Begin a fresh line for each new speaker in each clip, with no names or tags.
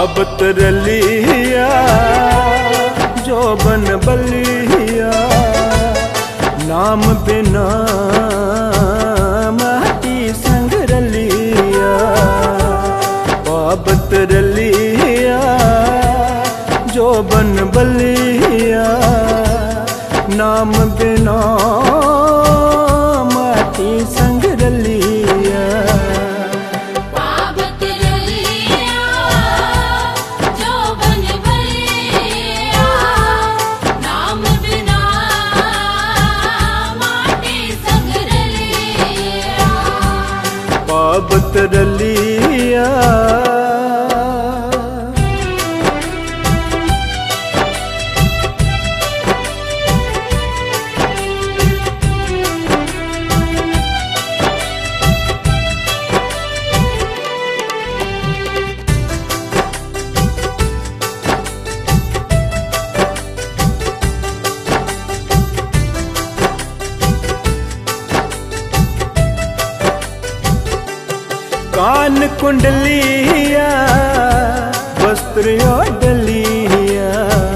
पाबत रलिया जो बन बलिया, नाम बिना माटी संग रलिया। पाबत रलिया जो बन बलिया, नाम बिना माटी संग रलिया। पाबत रलिया कान कुंडलिया वस्त्र डलिया।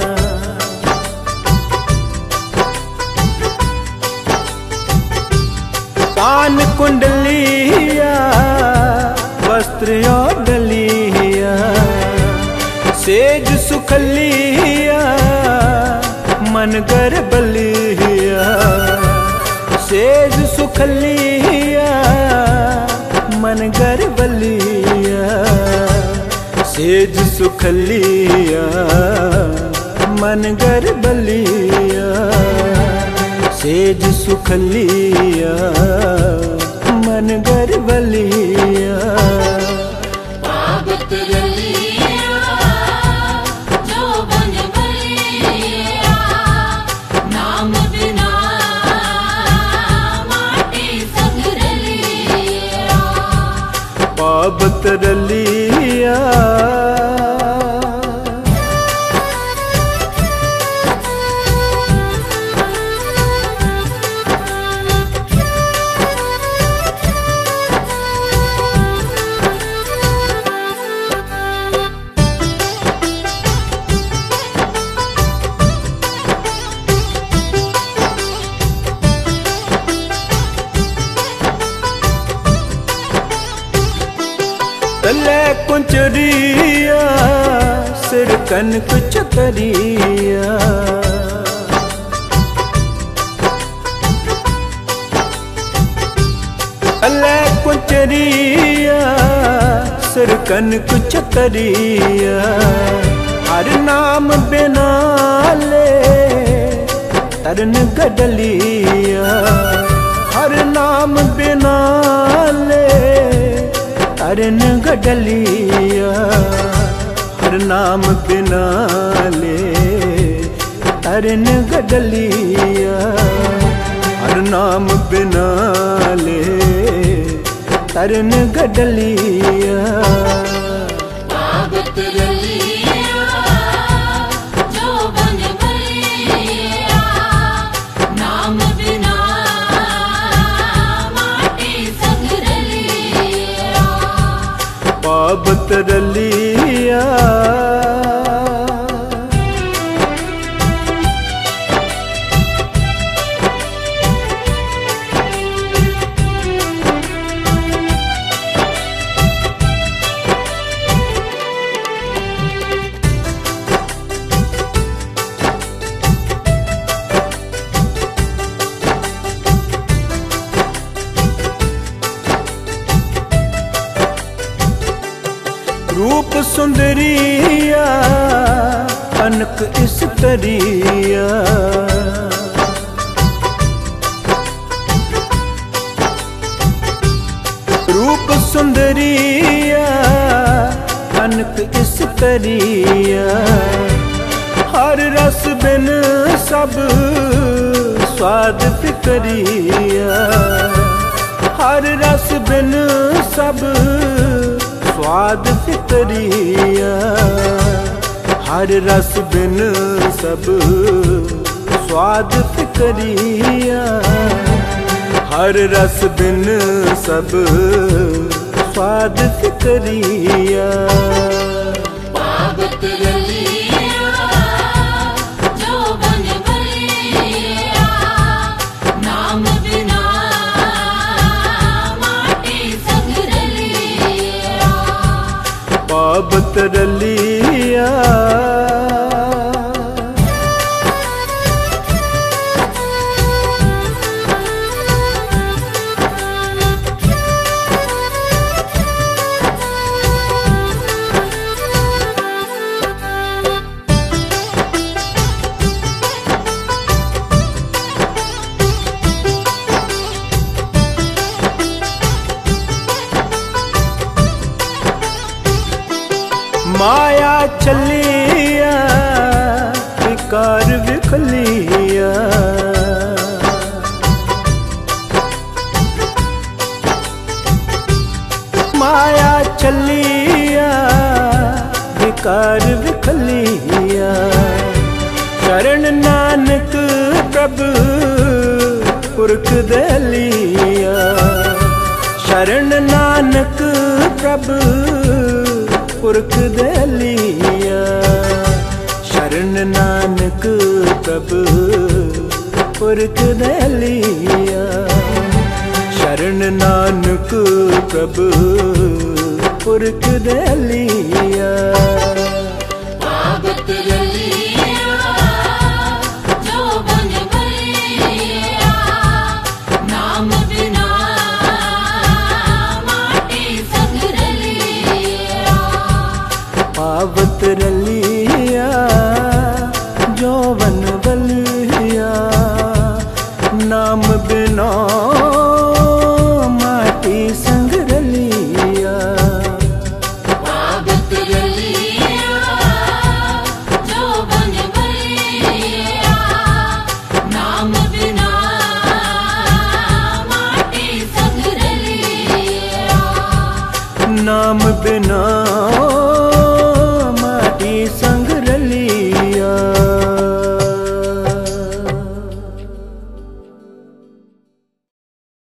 कान कुंडलिया वस्त्र डलिया, सेज सुखलिया मन गर बलिया। सेज सुखलिया मन गर बलिया, सेज सुखलिया मन गर बलिया। सेज सुखलिया मन गर बलिया।
पाबत रलिया जो बन बलिया, नाम बिना माटी संग रलिया।
पाबत रलिया तले कुंचरिया सिर कनक चतरिया। तले कुंचरिया सिर कनक चतरिया, हर नाम बिना ले तरन गडलिया। हर नाम बिना ले तरन गडलिया। हर नाम बिना ले तरन गडलिया। हर नाम बिना ले तरन गडलिया।
पाबत रलिया जो बन बलिया, नाम बिना माटी संग रलिया।
पाबत रलिया रूप सुंदरिया अनक इस्तरिया। रूप सुंदरिया अनक इस्तरिया, हर रस बिन सब स्वाद फिकरिया। हर रस बिन सब स्वाद फिकरिया। हर रस बिन सब स्वाद फिकरिया। हर रस बिन सब स्वाद फिकरिया। पावत रलिया। माया चलिया विकार विखलिया। माया चलिया विकार विखलिया। शरण नानक प्रभु पुरख दलिया। शरण नानक प्रभु पुरख दलिया। शरण नानक प्रभु पुरख दलिया। शरण नानक प्रभु पुरख दलिया।
पावत रलिया जो बन भलिया। नाम बिना माटी संग रलिया।
पावत रलिया जो वन बलिया। नाम बिना माटी संग रलिया।
पावत रलिया जो बन भलिया। नाम बिना माटी संग रलिया।
नाम बिना